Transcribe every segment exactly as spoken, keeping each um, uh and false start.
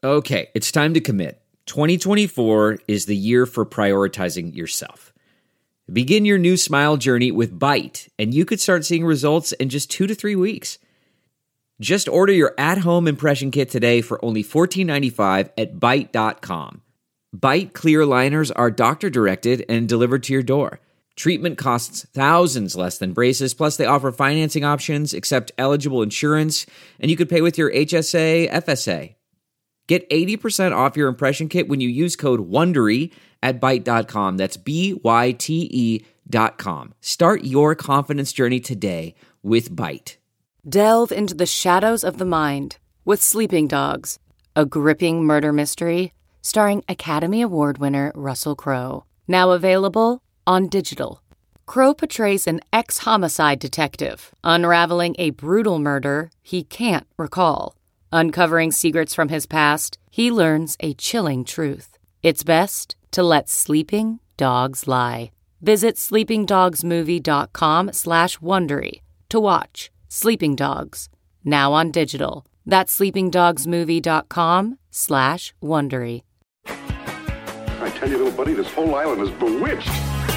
Okay, it's time to commit. twenty twenty-four is the year for prioritizing yourself. Begin your new smile journey with Byte, and you could start seeing results in just two to three weeks. Just order your at-home impression kit today for only fourteen ninety-five at byte dot com. Byte clear aligners are doctor-directed and delivered to your door. Treatment costs thousands less than braces, plus they offer financing options, accept eligible insurance, and you could pay with your H S A, F S A. Get eighty percent off your impression kit when you use code WONDERY at byte dot com. That's B Y T E dot com. Start your confidence journey today with Byte. Delve into the shadows of the mind with Sleeping Dogs, a gripping murder mystery starring Academy Award winner Russell Crowe. Now available on digital. Crowe portrays an ex-homicide detective unraveling a brutal murder he can't recall. Uncovering secrets from his past, he learns a chilling truth. It's best to let sleeping dogs lie. Visit sleepingdogsmovie.com slash Wondery to watch Sleeping Dogs, now on digital. That's sleepingdogsmovie.com slash Wondery. I tell you, little buddy, this whole island is bewitched.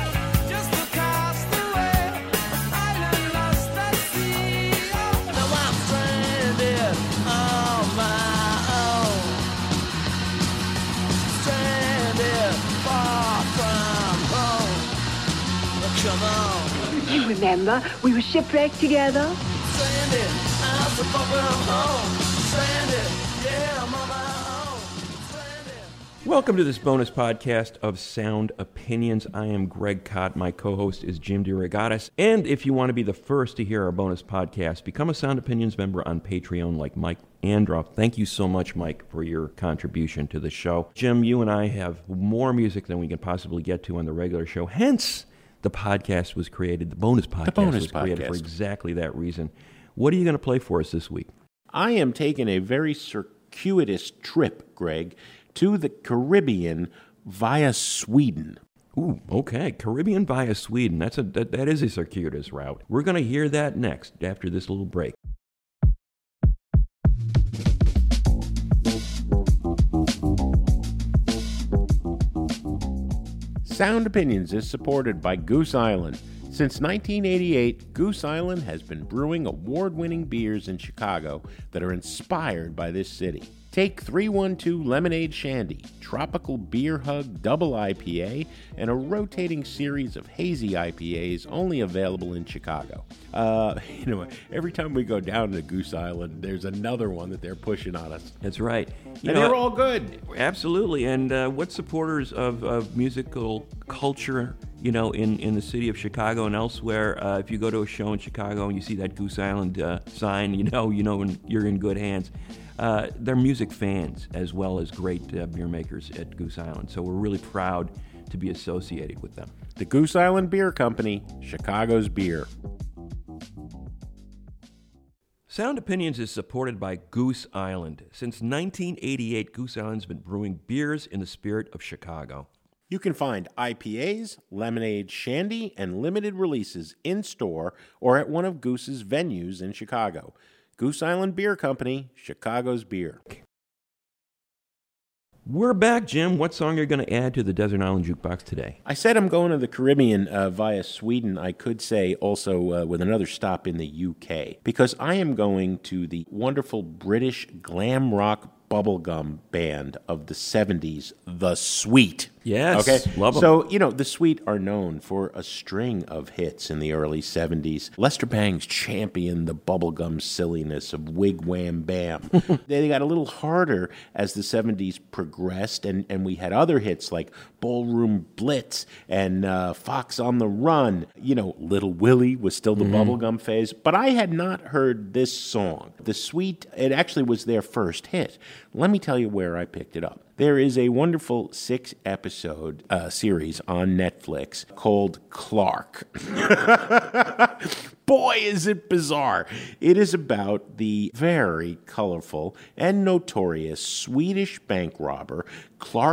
You remember, we were shipwrecked together. Welcome to this bonus podcast of Sound Opinions. I am Greg Cott. My co-host is Jim DeRogatis. And if you want to be the first to hear our bonus podcast, become a Sound Opinions member on Patreon like Mike Androff. Thank you so much, Mike, for your contribution to the show. Jim, you and I have more music than we can possibly get to on the regular show. Hence, the podcast was created, the bonus podcast the bonus was created podcast. for exactly that reason. What are you going to play for us this week? I am taking a very circuitous trip, Greg, to the Caribbean via Sweden. Ooh, okay. Caribbean via Sweden. That's a that, that is a circuitous route. We're going to hear that next after this little break. Sound Opinions is supported by Goose Island. Since nineteen eighty-eight, Goose Island has been brewing award-winning beers in Chicago that are inspired by this city. Take three one two Lemonade Shandy, Tropical Beer Hug Double I P A, and a rotating series of hazy I P As only available in Chicago. Uh, you know, every time we go down to Goose Island, there's another one that they're pushing on us. That's right. You and know, they're all good. Absolutely. And uh, what supporters of, of musical culture, you know, in, in the city of Chicago and elsewhere, uh, if you go to a show in Chicago and you see that Goose Island uh, sign, you know, you know you're in good hands. Uh, they're music fans as well as great uh, beer makers at Goose Island. So we're really proud to be associated with them. The Goose Island Beer Company, Chicago's beer. Sound Opinions is supported by Goose Island. Since nineteen eighty-eight, Goose Island's been brewing beers in the spirit of Chicago. You can find I P As, lemonade, shandy, and limited releases in-store or at one of Goose's venues in Chicago. Goose Island Beer Company, Chicago's beer. We're back, Jim. What song are you going to add to the Desert Island Jukebox today? I said I'm going to the Caribbean uh, via Sweden. I could say also uh, with another stop in the U K, because I am going to the wonderful British glam rock bubblegum band of the seventies, The Sweet. Yes, okay? love them. So, you know, The Sweet are known for a string of hits in the early seventies. Lester Bangs championed the bubblegum silliness of Wig Wham Bam. They got a little harder as the seventies progressed, and, and we had other hits like Ballroom Blitz and uh, Fox on the Run. You know, Little Willie was still the mm-hmm. bubblegum phase, but I had not heard this song. The Sweet, it actually was their first hit. Let me tell you where I picked it up. There is a wonderful six-episode uh, series on Netflix called Clark. Boy, is it bizarre. It is about the very colorful and notorious Swedish bank robber, Clark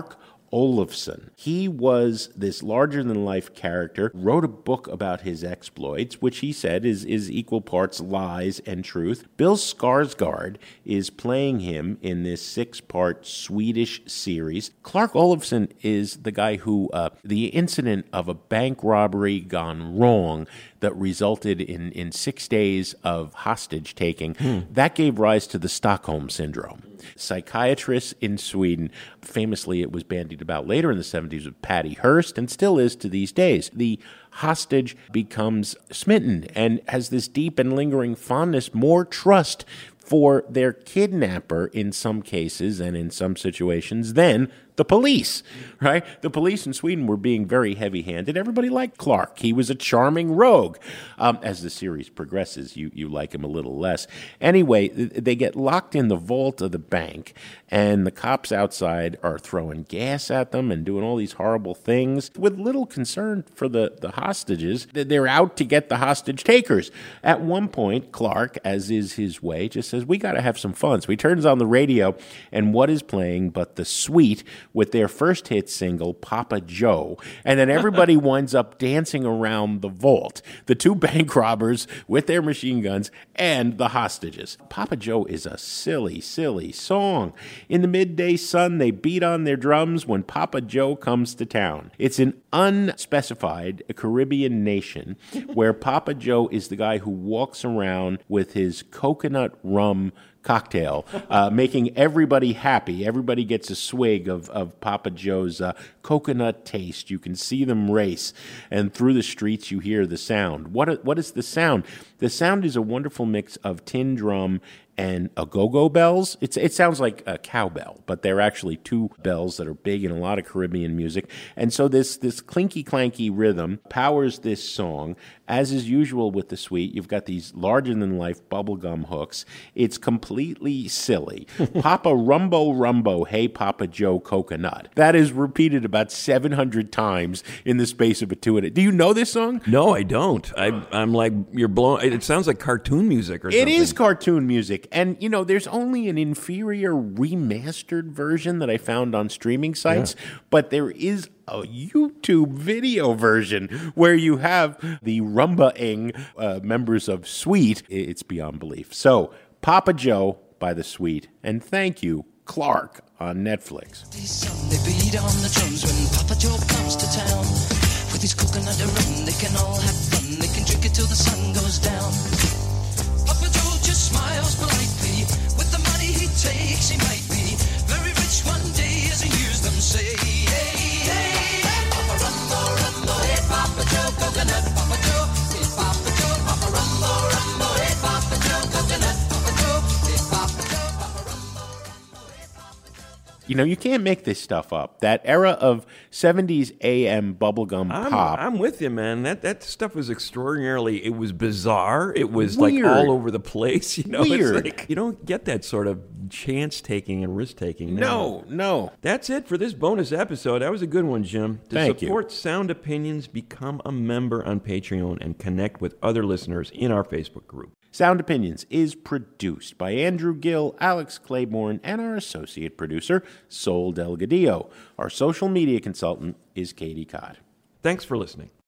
Olofsson. He was this larger-than-life character, wrote a book about his exploits, which he said is, is equal parts lies and truth. Bill Skarsgård is playing him in this six-part Swedish series. Clark Olofsson is the guy who, uh, the incident of a bank robbery gone wrong that resulted in, in six days of hostage-taking, hmm. that gave rise to the Stockholm Syndrome. Psychiatrists in Sweden, famously it was bandied about later in the seventies with Patty Hearst, and still is to these days. The hostage becomes smitten and has this deep and lingering fondness, more trust for their kidnapper in some cases and in some situations than the police, right? The police in Sweden were being very heavy-handed. Everybody liked Clark. He was a charming rogue. Um, as the series progresses, you, you like him a little less. Anyway, they get locked in the vault of the bank, and the cops outside are throwing gas at them and doing all these horrible things with little concern for the, the hostages. They're out to get the hostage takers. At one point, Clark, as is his way, just says, we got to have some fun. So he turns on the radio, and what is playing but the Sweet with their first hit single, Papa Joe. And then everybody winds up dancing around the vault. The two bank robbers with their machine guns and the hostages. Papa Joe is a silly, silly song. In the midday sun, they beat on their drums when Papa Joe comes to town. It's an unspecified Caribbean nation where Papa Joe is the guy who walks around with his coconut rum cocktail, uh, making everybody happy. Everybody gets a swig of, of Papa Joe's uh, coconut taste. You can see them race, and through the streets you hear the sound. What What is the sound? The sound is a wonderful mix of tin drum and a-go-go bells. It's, it sounds like a cowbell, but they're actually two bells that are big in a lot of Caribbean music. And so this, this clinky-clanky rhythm powers this song. As is usual with the Sweet, you've got these larger-than-life bubblegum hooks. It's completely silly. Papa Rumbo Rumbo, hey Papa Joe Coconut. That is repeated about seven hundred times in the space of a two minute. Do you know this song? No, I don't. I, I'm like, you're blown. It sounds like cartoon music or something. It is cartoon music. And, you know, there's only an inferior remastered version that I found on streaming sites, yeah. but there is a YouTube video version where you have the rumba-ing uh, members of Sweet. It's beyond belief. So, Papa Joe by the Sweet, and thank you, Clark, on Netflix. They beat on the drums when Papa Joe comes to town. With his coconut rum, they can all have fun. They can drink it till the sun goes down. Papa Joe just smiles politely. With the money he takes, he might be very rich one day as he hears them say, hey, hey, hey, Papa Rumbo, Rumbo, hey, Papa Joe, coconut, Papa Joe, hey, Papa Joe, Papa Rumbo, Rumbo, hey, Papa Joe, coconut, Papa Joe, hey, Papa Joe, Papa Rumbo, Rumbo, hey, Papa Joe. You know, you can't make this stuff up. That era of seventies A M bubblegum I'm, pop. I'm with you, man. That that stuff was extraordinarily, it was bizarre. It was Weird. like all over the place. You know, Weird. It's like, you don't get that sort of chance-taking and risk-taking now. No, no. That's it for this bonus episode. That was a good one, Jim. To Thank you. support Sound Opinions, become a member on Patreon and connect with other listeners in our Facebook group. Sound Opinions is produced by Andrew Gill, Alex Claiborne, and our associate producer, Sol Delgadillo. Our social media consultant is Katie Cott. Thanks for listening.